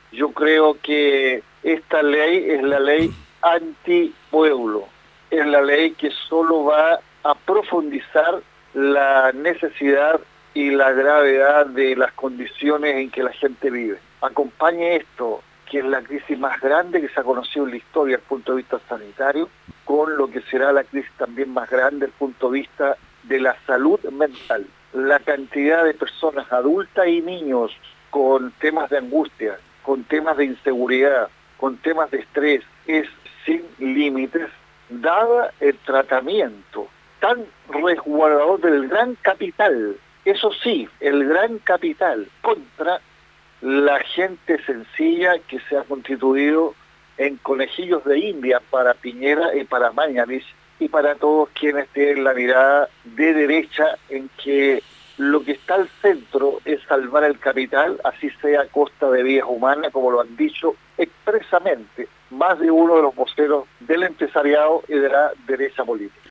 Yo creo que esta ley es la ley antipueblo, es la ley que solo va a profundizar la necesidad y la gravedad de las condiciones en que la gente vive. Acompañe esto, que es la crisis más grande que se ha conocido en la historia desde el punto de vista sanitario, con lo que será la crisis también más grande desde el punto de vista de la salud mental. La cantidad de personas adultas y niños con temas de angustia, con temas de inseguridad, con temas de estrés, es sin límites, dada el tratamiento tan resguardador del gran capital, eso sí, el gran capital, contra la gente sencilla que se ha constituido en conejillos de India para Piñera y para Mañalich y para todos quienes tienen la mirada de derecha en que lo que está al centro es salvar el capital, así sea a costa de vidas humanas, como lo han dicho expresamente más de uno de los voceros del empresariado y de la derecha política.